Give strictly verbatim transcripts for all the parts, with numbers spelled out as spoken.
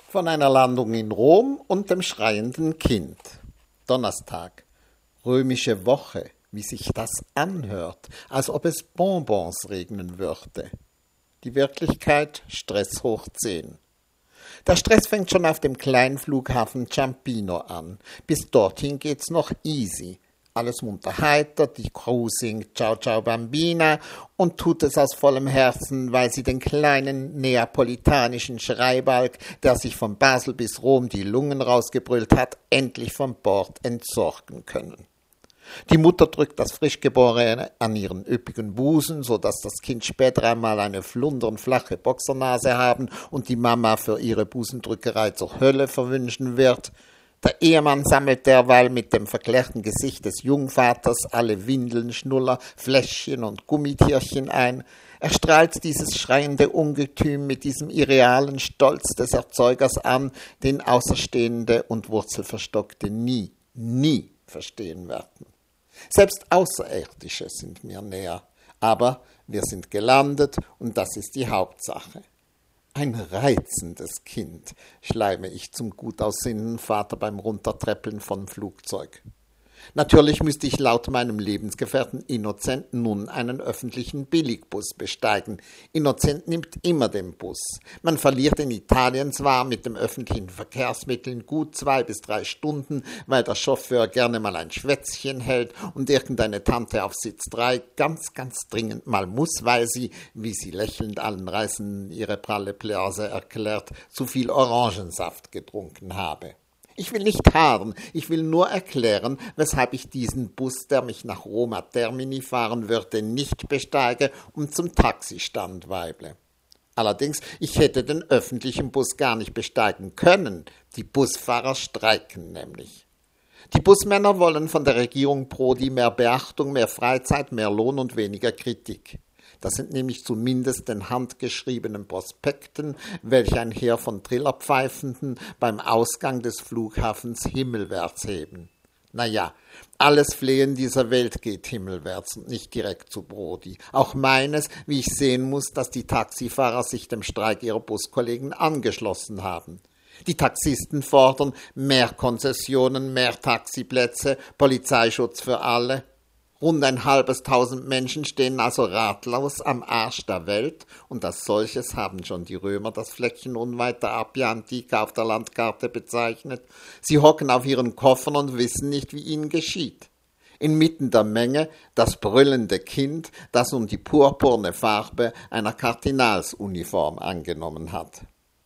Von einer Landung in Rom und dem schreienden Kind. Donnerstag. Römische Woche, wie sich das anhört, als ob es Bonbons regnen würde. Die Wirklichkeit Stress hoch zehn. Der Stress fängt schon auf dem kleinen Flughafen Ciampino an. Bis dorthin geht's noch easy. Alles munter heiter, die Crew singt Ciao Ciao Bambina und tut es aus vollem Herzen, weil sie den kleinen neapolitanischen Schreibalg, der sich von Basel bis Rom die Lungen rausgebrüllt hat, endlich vom Bord entsorgen können. Die Mutter drückt das Frischgeborene an ihren üppigen Busen, so dass das Kind später einmal eine flundernflache Boxernase haben und die Mama für ihre Busendrückerei zur Hölle verwünschen wird. Der Ehemann sammelt derweil mit dem verklärten Gesicht des Jungvaters alle Windeln, Schnuller, Fläschchen und Gummitierchen ein. Er strahlt dieses schreiende Ungetüm mit diesem irrealen Stolz des Erzeugers an, den Außerstehende und Wurzelverstockte nie, nie verstehen werden. Selbst Außerirdische sind mir näher, aber wir sind gelandet und das ist die Hauptsache. Ein reizendes Kind, schleime ich zum gut aussehenden Vater beim Runtertreppeln vom Flugzeug. Natürlich müsste ich laut meinem Lebensgefährten Innocent nun einen öffentlichen Billigbus besteigen. Innocent nimmt immer den Bus. Man verliert in Italien zwar mit dem öffentlichen Verkehrsmitteln gut zwei bis drei Stunden, weil der Chauffeur gerne mal ein Schwätzchen hält und irgendeine Tante auf Sitz drei ganz, ganz dringend mal muss, weil sie, wie sie lächelnd allen Reisenden ihre pralle Blase erklärt, zu viel Orangensaft getrunken habe. Ich will nicht haaren, ich will nur erklären, weshalb ich diesen Bus, der mich nach Roma Termini fahren würde, nicht besteige und zum Taxistand weible. Allerdings, ich hätte den öffentlichen Bus gar nicht besteigen können. Die Busfahrer streiken nämlich. Die Busmänner wollen von der Regierung Prodi mehr Beachtung, mehr Freizeit, mehr Lohn und weniger Kritik. Das sind nämlich zumindest den handgeschriebenen Prospekten, welche ein Heer von Trillerpfeifenden beim Ausgang des Flughafens himmelwärts heben. Naja, alles Flehen dieser Welt geht himmelwärts und nicht direkt zu Prodi. Auch meines, wie ich sehen muss, dass die Taxifahrer sich dem Streik ihrer Buskollegen angeschlossen haben. Die Taxisten fordern mehr Konzessionen, mehr Taxiplätze, Polizeischutz für alle. Rund ein halbes Tausend Menschen stehen also ratlos am Arsch der Welt und als solches haben schon die Römer das Fleckchen unweit der Appia Antica auf der Landkarte bezeichnet. Sie hocken auf ihren Koffern und wissen nicht, wie ihnen geschieht. Inmitten der Menge das brüllende Kind, das um die purpurne Farbe einer Kardinalsuniform angenommen hat.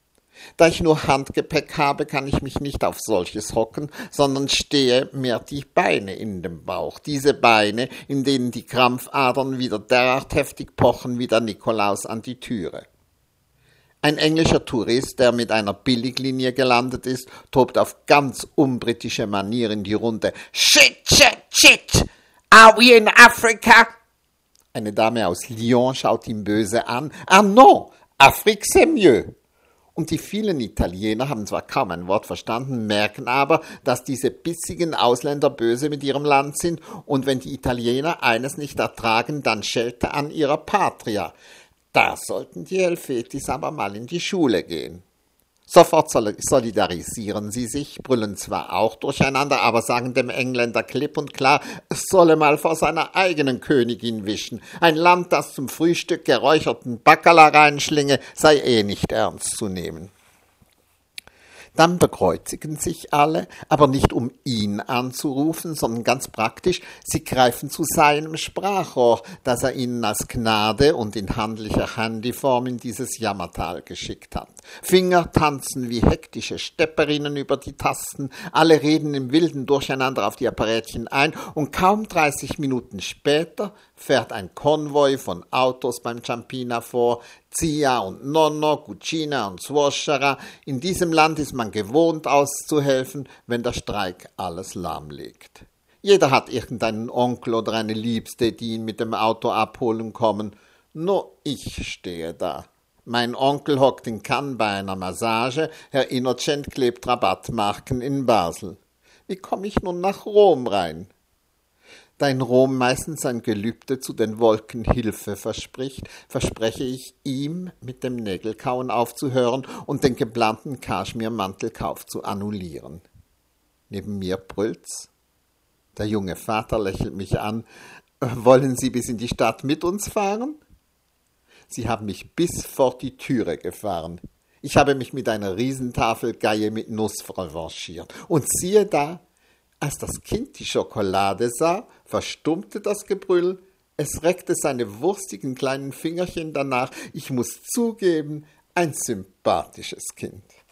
Da ich nur Handgepäck habe, kann ich mich nicht auf solches hocken, sondern stehe mir die Beine in den Bauch. Diese Beine, in denen die Krampfadern wieder derart heftig pochen wie der Nikolaus an die Türe. Ein englischer Tourist, der mit einer Billiglinie gelandet ist, tobt auf ganz unbritische Manier in die Runde. Shit, shit, shit! Are we in Africa? Eine Dame aus Lyon schaut ihn böse an. Ah non, Afrique c'est mieux. Und die vielen Italiener haben zwar kaum ein Wort verstanden, merken aber, dass diese bissigen Ausländer böse mit ihrem Land sind und wenn die Italiener eines nicht ertragen, dann Schelte an ihrer Patria. Da sollten die Helvetis aber mal in die Schule gehen. Sofort solidarisieren sie sich, brüllen zwar auch durcheinander, aber sagen dem Engländer klipp und klar, es solle mal vor seiner eigenen Königin wischen. Ein Land, das zum Frühstück geräucherten Baccala reinschlinge, sei eh nicht ernst zu nehmen. Dann bekreuzigen sich alle, aber nicht um ihn anzurufen, sondern ganz praktisch, sie greifen zu seinem Sprachrohr, das er ihnen als Gnade und in handlicher Handyform in dieses Jammertal geschickt hat. Finger tanzen wie hektische Stepperinnen über die Tasten, alle reden im wilden Durcheinander auf die Apparätchen ein und kaum dreißig Minuten später fährt ein Konvoi von Autos beim Ciampino vor, Zia und Nonno, Cucina und Suocera. In diesem Land ist man gewohnt auszuhelfen, wenn der Streik alles lahmlegt. Jeder hat irgendeinen Onkel oder eine Liebste, die ihn mit dem Auto abholen kommen. Nur ich stehe da. Mein Onkel hockt in Cannes bei einer Massage, Herr Innocent klebt Rabattmarken in Basel. Wie komme ich nun nach Rom rein? Da in Rom meistens ein Gelübde zu den Wolken Hilfe verspricht, verspreche ich ihm, mit dem Nägelkauen aufzuhören und den geplanten Kaschmirmantelkauf zu annullieren. Neben mir brüllt's. Der junge Vater lächelt mich an. Wollen Sie bis in die Stadt mit uns fahren? Sie haben mich bis vor die Türe gefahren. Ich habe mich mit einer Riesentafel Gaie mit Nuss revanchiert. Und siehe da, als das Kind die Schokolade sah, verstummte das Gebrüll. Es reckte seine wurstigen kleinen Fingerchen danach. Ich muss zugeben, ein sympathisches Kind.